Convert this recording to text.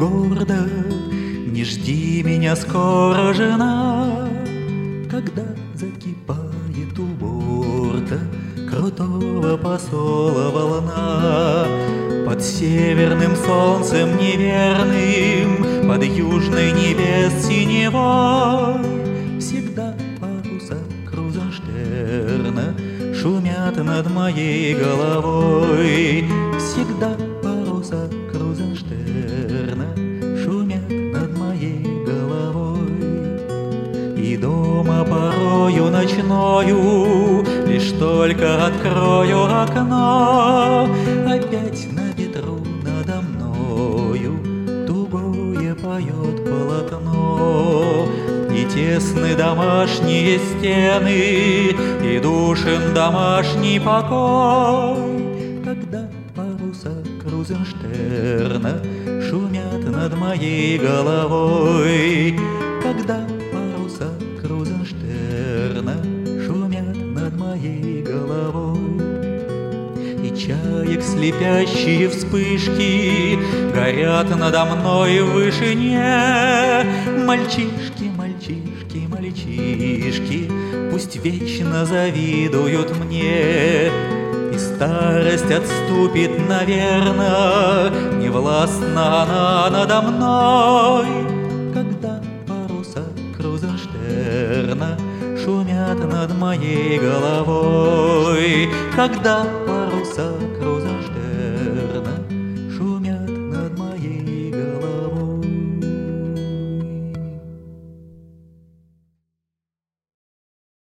гордо: не жди меня скоро, жена. Когда закипает у борта крутого посола волна, под северным солнцем неверным, под южной небес синевой, всегда паруса Крузенштерна шумят над моей головой. Всегда паруса Крузенштерна шумят над моей головой. И дома порою ночною лишь только открою окно, опять на ветру надо мною тугое поет полотно. И тесны домашние стены, и душен домашний покой, когда паруса Крузенштерна шумят над моей головой. Когда паруса Крузенштерна шумят над моей головой. И чаек слепящие вспышки горят надо мной в вышине. Мальчишки, мальчишки, мальчишки, пусть вечно завидуют мне. И старость отступит, наверно, не властна она надо мной. Когда паруса Крузенштерна шумят над моей головой. Когда паруса Крузенштерна